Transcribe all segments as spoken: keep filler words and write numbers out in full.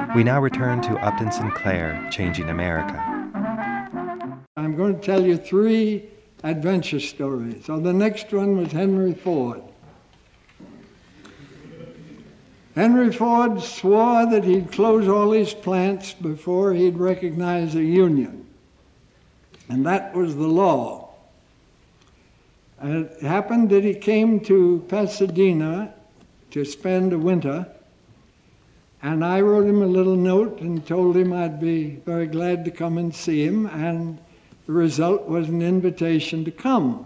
We now return to Upton Sinclair, Changing America. I'm going to tell you three adventure stories. So the next one was Henry Ford. Henry Ford swore that he'd close all his plants before he'd recognize a union. And that was the law. And it happened that he came to Pasadena to spend a winter, and I wrote him a little note and told him I'd be very glad to come and see him, and the result was an invitation to come.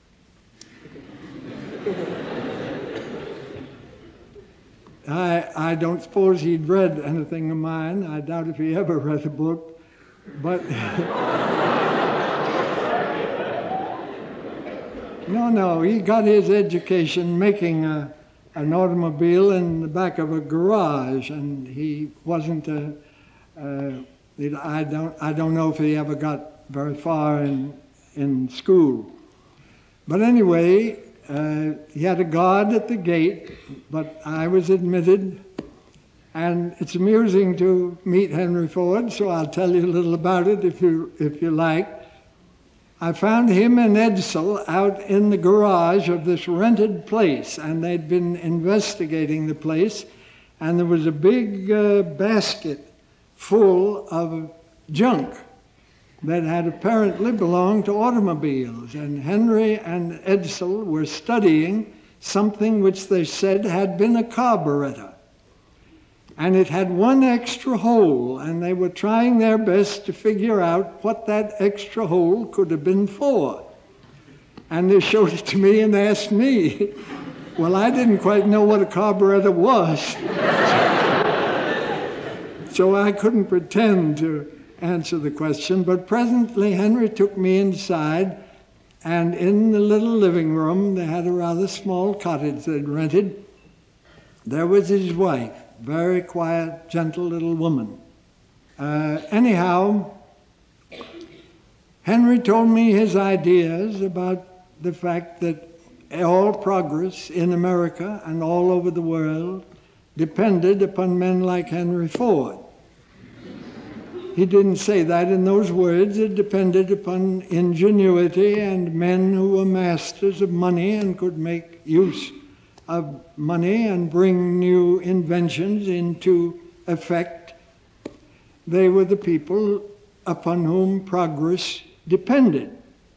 I, I don't suppose he'd read anything of mine. I doubt if he ever read a book, but no, no, he got his education making a, an automobile in the back of a garage, and he wasn't a, uh, I don't, I don't know if he ever got very far in, in school. But anyway, uh, he had a guard at the gate, but I was admitted, and it's amusing to meet Henry Ford, so I'll tell you a little about it if you, if you like. I found him and Edsel out in the garage of this rented place, and they'd been investigating the place, and there was a big uh, basket full of junk that had apparently belonged to automobiles, and Henry and Edsel were studying something which they said had been a carburetor. And it had one extra hole, and they were trying their best to figure out what that extra hole could have been for. And they showed it to me and asked me. Well, I didn't quite know what a carburetor was. So I couldn't pretend to answer the question, but presently Henry took me inside, and in the little living room, they had a rather small cottage they'd rented. There was his wife, very quiet, gentle little woman. Uh, anyhow, Henry told me his ideas about the fact that all progress in America and all over the world depended upon men like Henry Ford. He didn't say that in those words. It depended upon ingenuity and men who were masters of money and could make use of money and bring new inventions into effect. They were the people upon whom progress depended.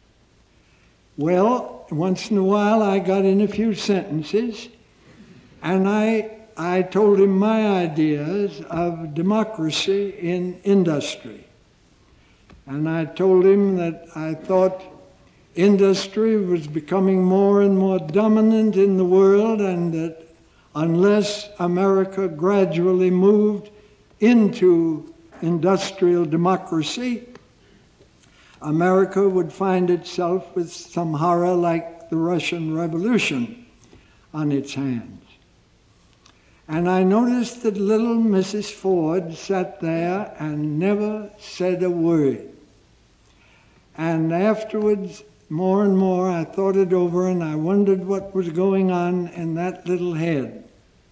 Well, once in a while I got in a few sentences, and I I told him my ideas of democracy in industry. And I told him that I thought industry was becoming more and more dominant in the world, and that unless America gradually moved into industrial democracy, America would find itself with some horror like the Russian Revolution on its hands. And I noticed that little Missus Ford sat there and never said a word. And afterwards, more and more, I thought it over, and I wondered what was going on in that little head.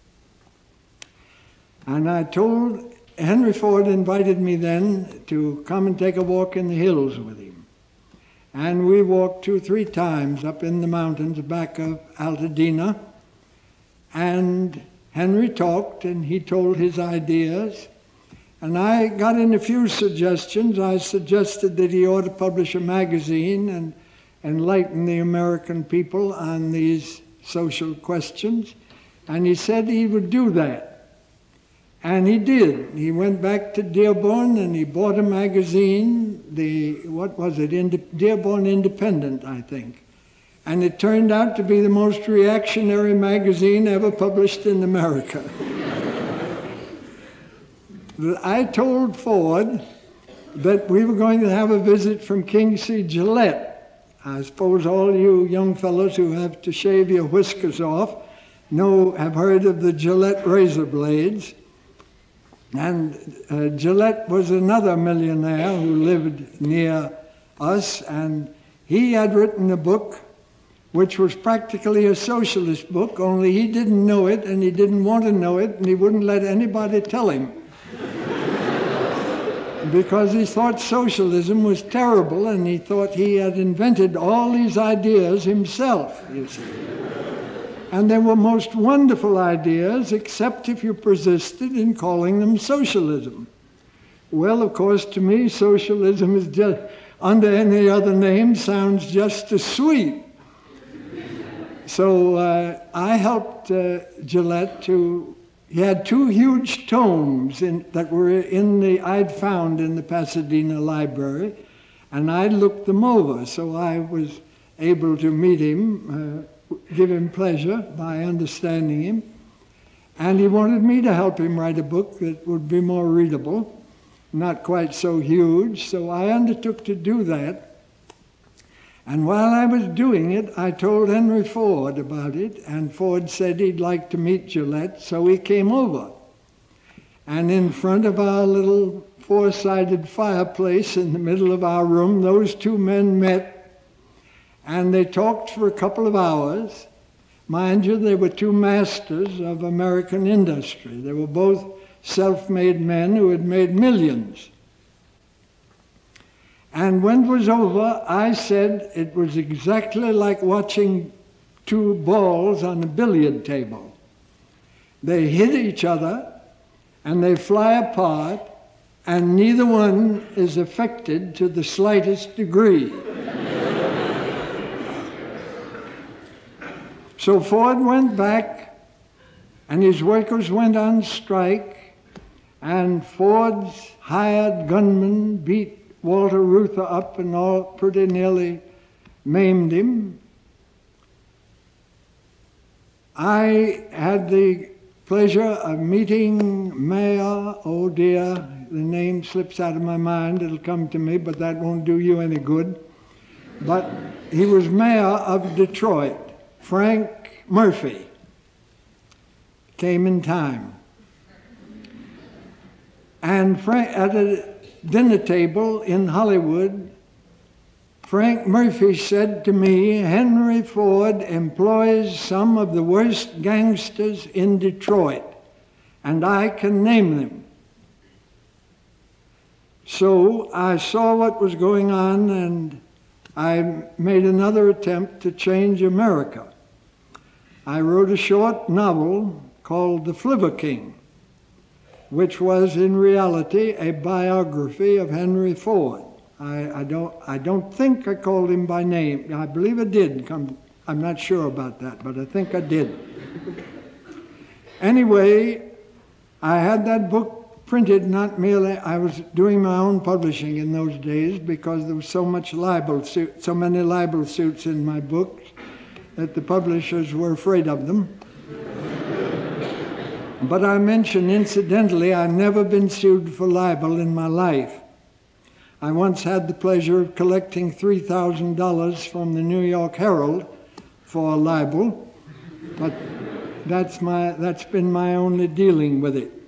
And I told, Henry Ford invited me then to come and take a walk in the hills with him. And we walked two or three times up in the mountains back of Altadena, and Henry talked, and he told his ideas, and I got in a few suggestions. I suggested that he ought to publish a magazine and enlighten the American people on these social questions, and he said he would do that. And he did. He went back to Dearborn, and he bought a magazine, the, what was it, Inde- Dearborn Independent, I think. And it turned out to be the most reactionary magazine ever published in America. I told Ford that we were going to have a visit from King C. Gillette. I suppose all you young fellows who have to shave your whiskers off know, have heard of the Gillette razor blades. And uh, Gillette was another millionaire who lived near us, and he had written a book which was practically a socialist book, only he didn't know it, and he didn't want to know it, and he wouldn't let anybody tell him. because he thought socialism was terrible, and he thought he had invented all these ideas himself, you see. And they were most wonderful ideas, except if you persisted in calling them socialism. Well, of course, to me, socialism is just, under any other name, sounds just as sweet. So uh, I helped uh, Gillette to, he had two huge tomes in, that were in the, I'd found in the Pasadena library, and I looked them over, so I was able to meet him, uh, give him pleasure by understanding him, and he wanted me to help him write a book that would be more readable, not quite so huge, so I undertook to do that. And while I was doing it, I told Henry Ford about it, and Ford said he'd like to meet Gillette, so he came over. And in front of our little four-sided fireplace in the middle of our room, those two men met, and they talked for a couple of hours. Mind you, they were two masters of American industry. They were both self-made men who had made millions. And when it was over, I said it was exactly like watching two balls on a billiard table. They hit each other, and they fly apart, and neither one is affected to the slightest degree. So Ford went back, and his workers went on strike, and Ford's hired gunmen beat Walter Reuther up and all pretty nearly maimed him. I had the pleasure of meeting Mayor, oh dear, the name slips out of my mind, it'll come to me, but that won't do you any good. But he was mayor of Detroit, Frank Murphy. Came in time. And Frank, at a dinner table in Hollywood, Frank Murphy said to me, Henry Ford employs some of the worst gangsters in Detroit, and I can name them. So I saw what was going on, and I made another attempt to change America. I wrote a short novel called The Flivver King, which was in reality a biography of Henry Ford. I, I, don't, I don't think I called him by name. I believe I did. Come, I'm not sure about that, but I think I did. Anyway, I had that book printed, not merely, I was doing my own publishing in those days because there was so much libel suit, so many libel suits in my books that the publishers were afraid of them. But I mention incidentally, I've never been sued for libel in my life. I once had the pleasure of collecting three thousand dollars from the New York Herald for libel, but that's, my, that's been my only dealing with it.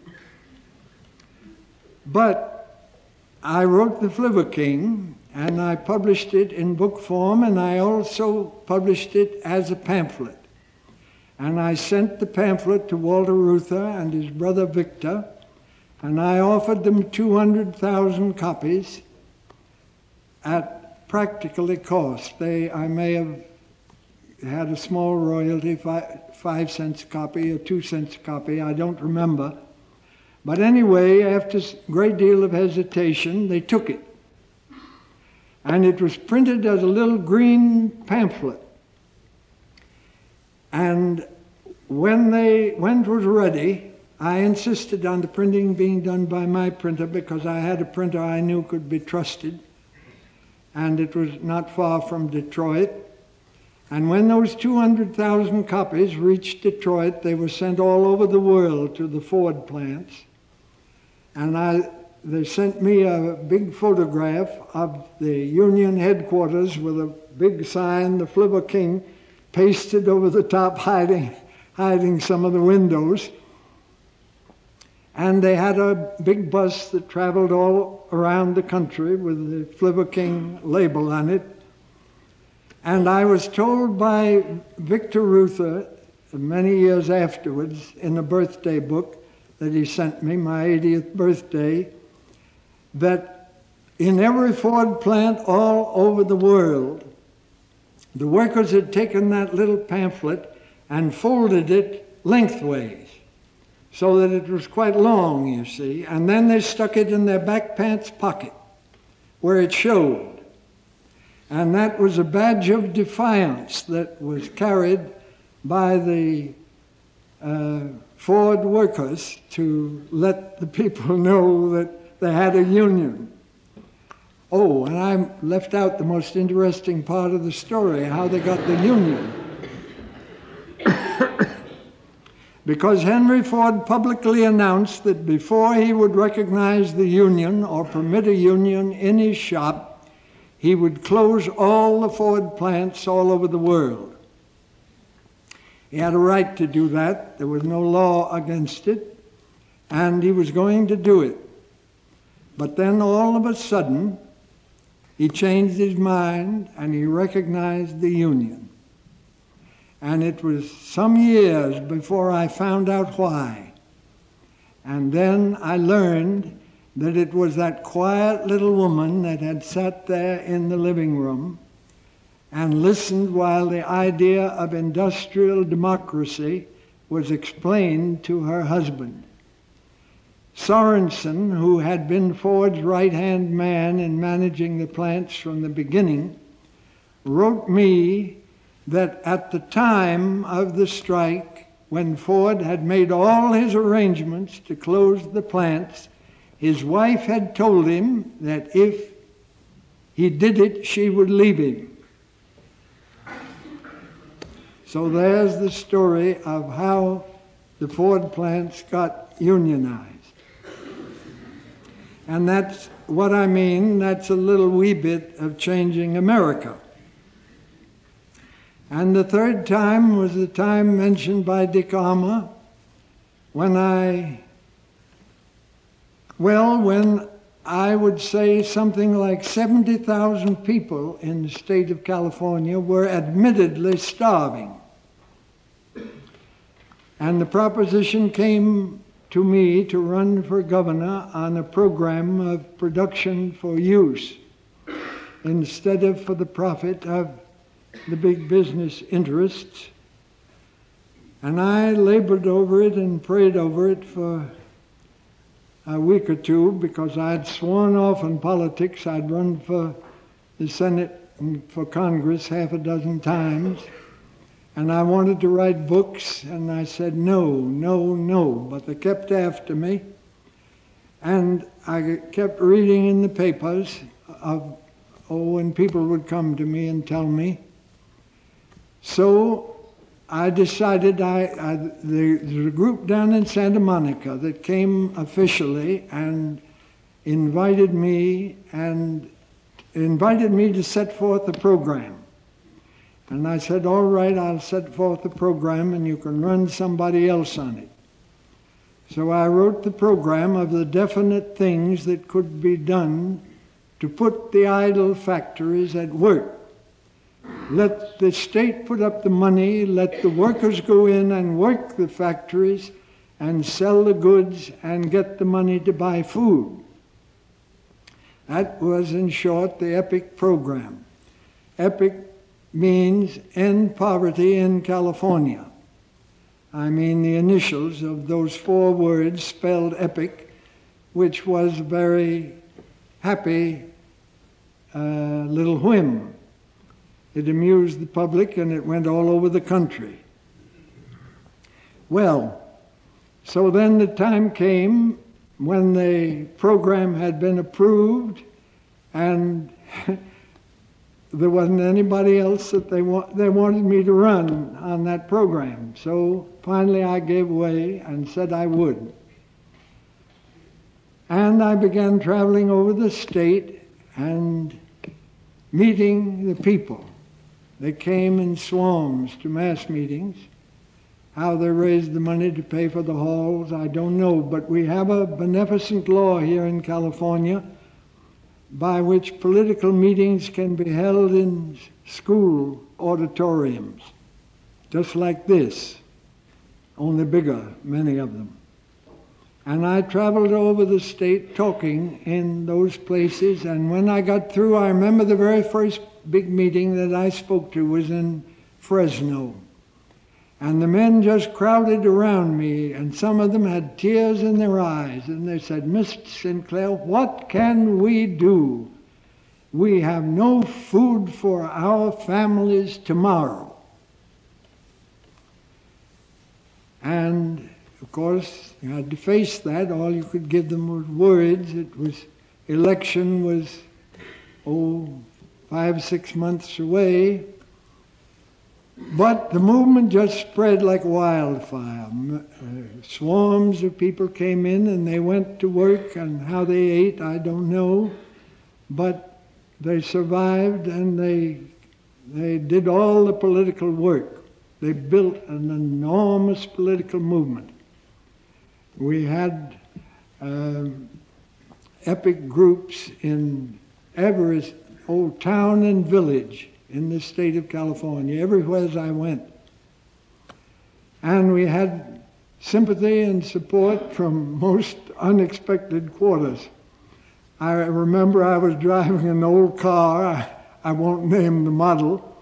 But I wrote The Flivver King, and I published it in book form, and I also published it as a pamphlet. And I sent the pamphlet to Walter Reuther and his brother Victor, and I offered them two hundred thousand copies at practically cost. They, I may have had a small royalty, five, five cents a copy or two cents a copy, I don't remember. But anyway, after a great deal of hesitation, they took it. And it was printed as a little green pamphlet. And when they when it was ready, I insisted on the printing being done by my printer because I had a printer I knew could be trusted, and it was not far from Detroit. And when those two hundred thousand copies reached Detroit, they were sent all over the world to the Ford plants. And I, they sent me a big photograph of the Union headquarters with a big sign, The Flivver King, pasted over the top, hiding, hiding some of the windows. And they had a big bus that traveled all around the country with the Flivver King label on it. And I was told by Victor Reuther many years afterwards in a birthday book that he sent me, my eightieth birthday, that in every Ford plant all over the world, the workers had taken that little pamphlet and folded it lengthways so that it was quite long, you see, and then they stuck it in their back pants pocket where it showed. And that was a badge of defiance that was carried by the uh, Ford workers to let the people know that they had a union. Oh, and I left out the most interesting part of the story, how they got the union. Because Henry Ford publicly announced that before he would recognize the union or permit a union in his shop, he would close all the Ford plants all over the world. He had a right to do that. There was no law against it, and he was going to do it. But then all of a sudden, he changed his mind and he recognized the union. And it was some years before I found out why. And then I learned that it was that quiet little woman that had sat there in the living room and listened while the idea of industrial democracy was explained to her husband. Sorensen, who had been Ford's right-hand man in managing the plants from the beginning, wrote me that at the time of the strike, when Ford had made all his arrangements to close the plants, his wife had told him that if he did it, she would leave him. So there's the story of how the Ford plants got unionized. And that's what I mean, that's a little wee bit of changing America. And the third time was the time mentioned by Dick Armour, when I, well, when I would say something like seventy thousand people in the state of California were admittedly starving. And the proposition came to me to run for governor on a program of production for use instead of for the profit of the big business interests. And I labored over it and prayed over it for a week or two because I'd sworn off in politics. I'd run for the Senate and for Congress half a dozen times. And I wanted to write books, and I said no, no, no. But they kept after me. And I kept reading in the papers of, oh, and people would come to me and tell me. So I decided, I, I the, there's a group down in Santa Monica that came officially and invited me and invited me to set forth a program. And I said, all right, I'll set forth a program and you can run somebody else on it. So I wrote the program of the definite things that could be done to put the idle factories at work. Let the state put up the money, let the workers go in and work the factories and sell the goods and get the money to buy food. That was, in short, the EPIC program. EPIC means End Poverty in California. I mean the initials of those four words spelled EPIC, which was a very happy uh, little whim. It amused the public and it went all over the country. Well, so then the time came when the program had been approved and there wasn't anybody else that they, wa- they wanted me to run on that program. So finally I gave way and said I would. And I began traveling over the state and meeting the people. They came in swarms to mass meetings. How they raised the money to pay for the halls, I don't know. But we have a beneficent law here in California by which political meetings can be held in school auditoriums, just like this, only bigger, many of them. And I traveled over the state talking in those places. And when I got through, I remember the very first big meeting that I spoke to was in Fresno. And the men just crowded around me, and some of them had tears in their eyes. And they said, "Mister Sinclair, what can we do? We have no food for our families tomorrow." And of course, you had to face that. All you could give them was words. It was, election was, oh, five, six months away. But the movement just spread like wildfire. Uh, swarms of people came in and they went to work, and how they ate, I don't know. But they survived, and they, they did all the political work. They built an enormous political movement. We had uh, epic groups in every old town and village in the state of California, everywhere as I went. And we had sympathy and support from most unexpected quarters. I remember I was driving an old car, I, I won't name the model,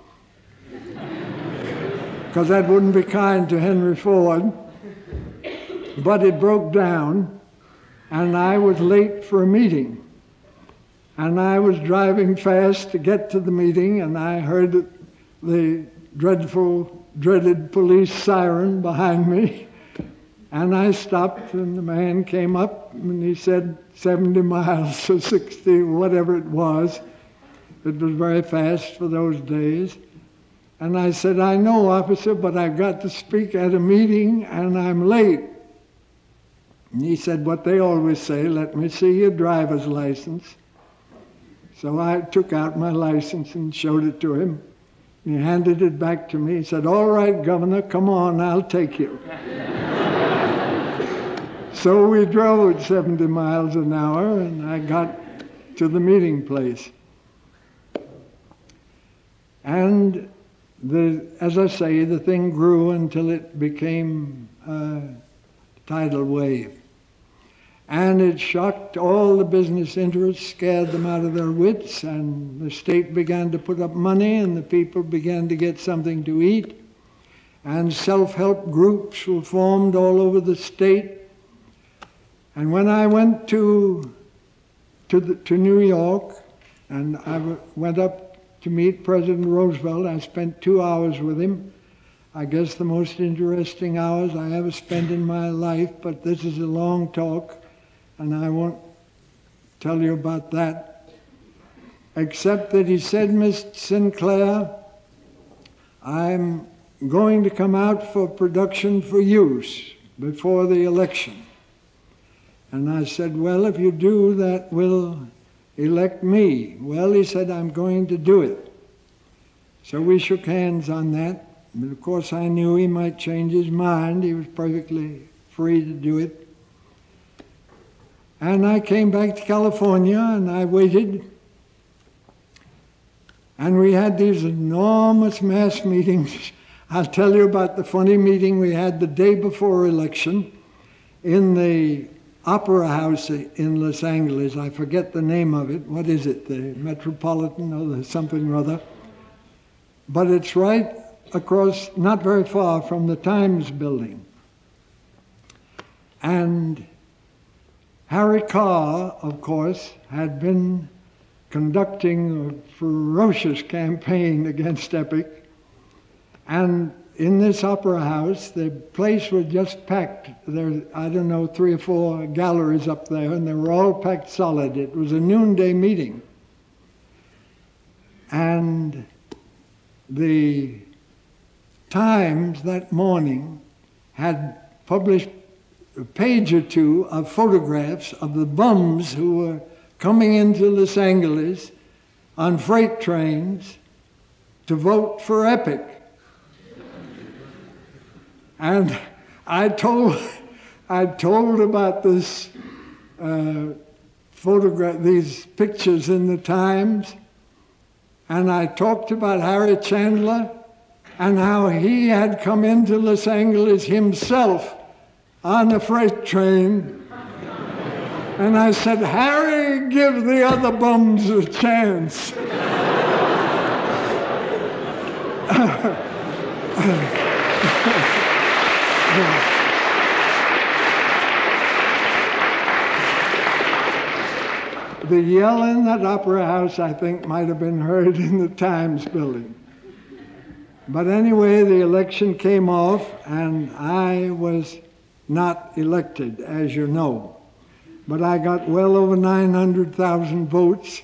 because that wouldn't be kind to Henry Ford. But it broke down, and I was late for a meeting. And I was driving fast to get to the meeting, and I heard the dreadful, dreaded police siren behind me. And I stopped, and the man came up, and he said seventy miles or sixty, whatever it was. It was very fast for those days. And I said, "I know, officer, but I've got to speak at a meeting, and I'm late." And he said what they always say, "Let me see your driver's license." So I took out my license and showed it to him. He handed it back to me. He said, "All right, Governor, come on, I'll take you." So we drove at seventy miles an hour, and I got to the meeting place. And the, as I say, the thing grew until it became a tidal wave. And it shocked all the business interests, scared them out of their wits, and the state began to put up money, and the people began to get something to eat. And self-help groups were formed all over the state. And when I went to, to, the, to New York, and I w- went up to meet President Roosevelt, I spent two hours with him. I guess the most interesting hours I ever spent in my life, but this is a long talk, and I won't tell you about that, except that he said, "Mister Sinclair, I'm going to come out for production for use before the election." And I said, "Well, if you do, that will elect me." "Well," he said, "I'm going to do it." So we shook hands on that. But of course I knew he might change his mind. He was perfectly free to do it. And I came back to California, and I waited. And we had these enormous mass meetings. I'll tell you about the funny meeting we had the day before election in the Opera House in Los Angeles. I forget the name of it. What is it? The Metropolitan or the something or other. But it's right across, not very far from the Times building. And Harry Carr, of course, had been conducting a ferocious campaign against Epic. And in this opera house, the place was just packed. There, I don't know, three or four galleries up there, and they were all packed solid. It was a noonday meeting. And the Times that morning had published a page or two of photographs of the bums who were coming into Los Angeles on freight trains to vote for Epic. And I told, I told about this uh, photograph, these pictures in the Times, and I talked about Harry Chandler and how he had come into Los Angeles himself on a freight train And I said, Harry, give the other bums a chance. The yell in that opera house, I think, might have been heard in the Times building. But anyway, the election came off, and I was not elected, as you know. But I got well over nine hundred thousand votes,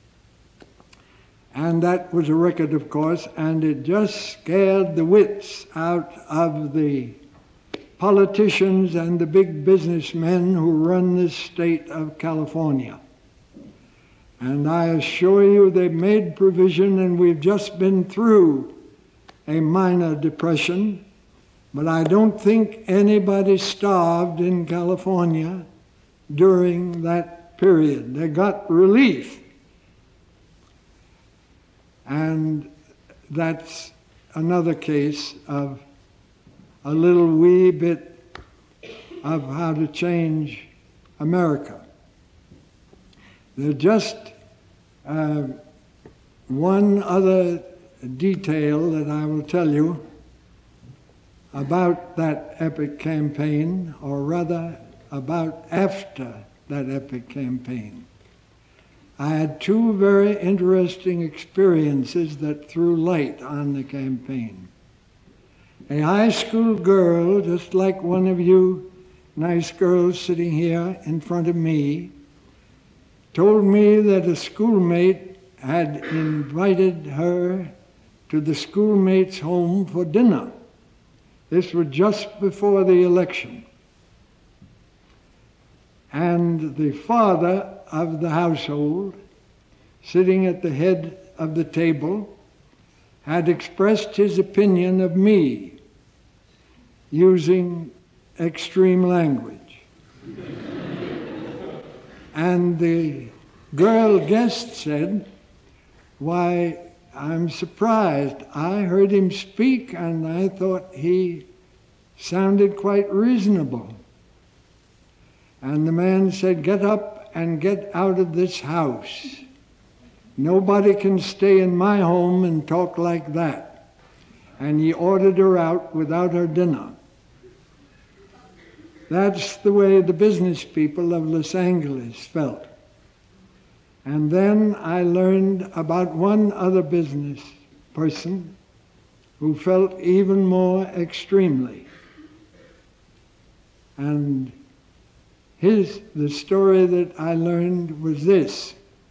and that was a record, of course, and it just scared the wits out of the politicians and the big businessmen who run this state of California. And I assure you they've made provision, and we've just been through a minor depression, but I don't think anybody starved in California during that period. They got relief. And that's another case of a little wee bit of how to change America. There's just uh, one other detail that I will tell you about that epic campaign, or rather about after that epic campaign. I had two very interesting experiences that threw light on the campaign. A high school girl, just like one of you nice girls sitting here in front of me, told me that a schoolmate had invited her to the schoolmate's home for dinner. This was just before the election. And the father of the household, sitting at the head of the table, had expressed his opinion of me using extreme language. And the girl guest said, "Why, I'm surprised. I heard him speak and I thought he sounded quite reasonable." And the man said, "Get up and get out of this house. Nobody can stay in my home and talk like that." And he ordered her out without her dinner. That's the way the business people of Los Angeles felt. And then I learned about one other business person who felt even more extremely. And his, the story that I learned was this.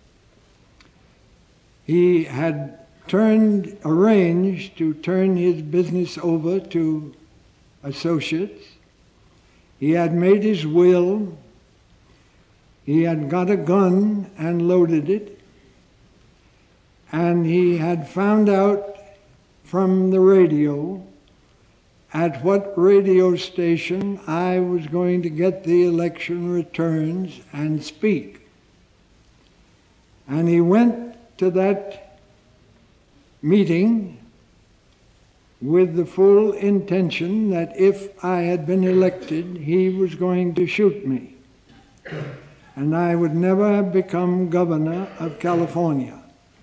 He had turned, arranged to turn his business over to associates. He had made his will. He had got a gun and loaded it. And he had found out from the radio at what radio station I was going to get the election returns and speak. And he went to that meeting with the full intention that if I had been elected, he was going to shoot me. And I would never have become governor of California.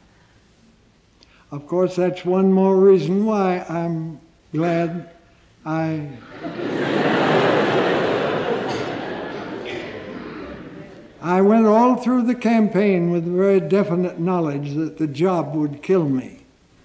Of course, that's one more reason why I'm glad I I went all through the campaign with very definite knowledge that the job would kill me.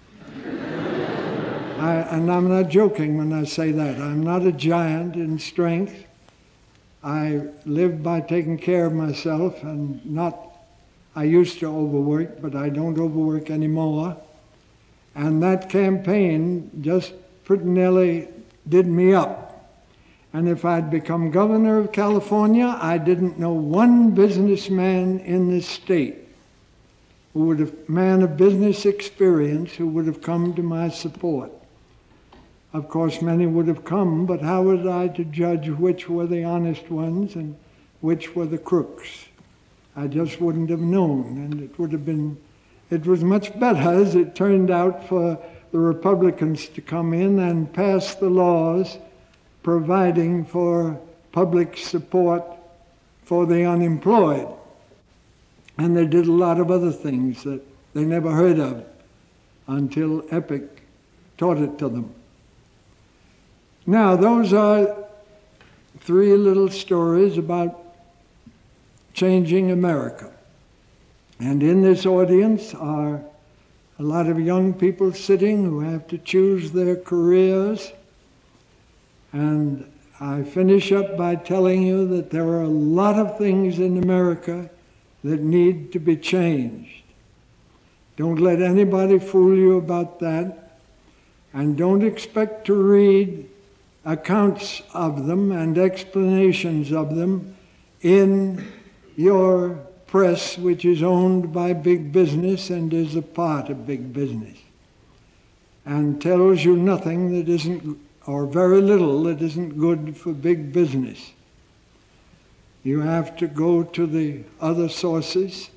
I, and I'm not joking when I say that. I'm not a giant in strength. I live by taking care of myself and not, I used to overwork, but I don't overwork anymore. And that campaign just pretty nearly did me up. And if I'd become governor of California, I didn't know one businessman in this state who would have, man of business experience, who would have come to my support. Of course, many would have come, but how was I to judge which were the honest ones and which were the crooks? I just wouldn't have known, and it would have been, it was much better, as it turned out, for the Republicans to come in and pass the laws providing for public support for the unemployed. And they did a lot of other things that they never heard of until Epic taught it to them. Now, those are three little stories about changing America. And in this audience are a lot of young people sitting who have to choose their careers. And I finish up by telling you that there are a lot of things in America that need to be changed. Don't let anybody fool you about that. And don't expect to read accounts of them and explanations of them in your press, which is owned by big business and is a part of big business, and tells you nothing that isn't, or very little that isn't good for big business. You have to go to the other sources,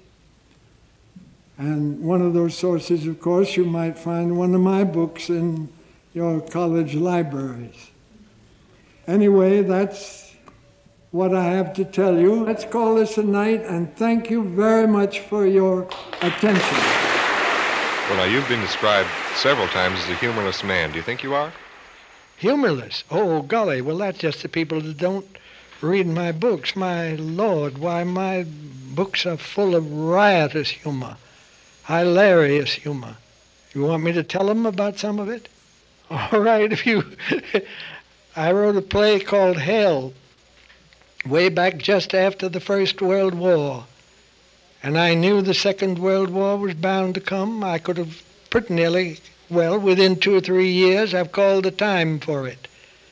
and one of those sources, of course, you might find one of my books in your college libraries. Anyway, that's what I have to tell you. Let's call this a night, and thank you very much for your attention. Well, now, you've been described several times as a humorless man. Do you think you are? Humorless? Oh, golly. Well, that's just the people that don't read my books. My Lord, why, my books are full of riotous humor, hilarious humor. You want me to tell them about some of it? All right, if you... I wrote a play called Hell way back just after the First World War. And I knew the Second World War was bound to come. I could have pretty nearly, well, within two or three years, I've called the time for it.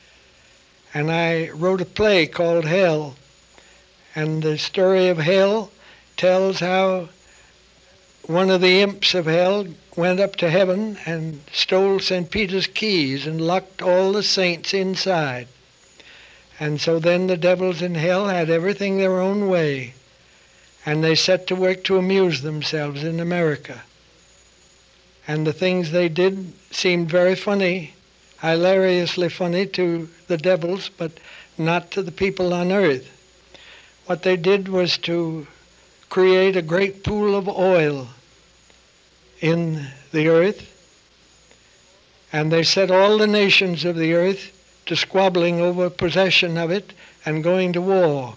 And I wrote a play called Hell. And the story of Hell tells how one of the imps of hell went up to heaven and stole Saint Peter's keys and locked all the saints inside. And so then the devils in hell had everything their own way, and they set to work to amuse themselves in America. And the things they did seemed very funny, hilariously funny to the devils, but not to the people on earth. What they did was to create a great pool of oil in the earth, and they set all the nations of the earth to squabbling over possession of it and going to war.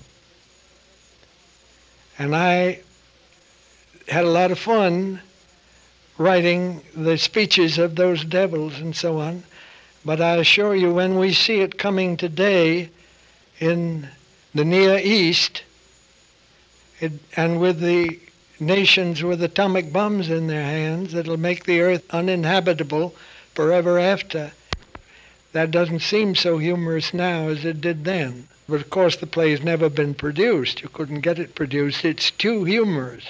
And I had a lot of fun writing the speeches of those devils and so on, but I assure you, when we see it coming today in the Near East, it, and with the nations with atomic bombs in their hands that'll make the earth uninhabitable forever after, that doesn't seem so humorous now as it did then. But of course the play's never been produced. You couldn't get it produced. It's too humorous.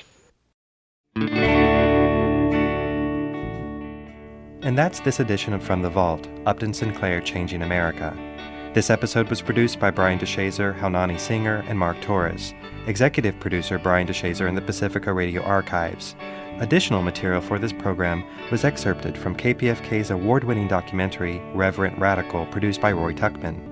And that's this edition of From the Vault, Upton Sinclair Changing America. This episode was produced by Brian DeShazer, Haunani Singer, and Mark Torres. Executive producer Brian DeShazer in the Pacifica Radio Archives. Additional material for this program was excerpted from K P F K's award-winning documentary, Reverent Radical, produced by Roy Tuckman.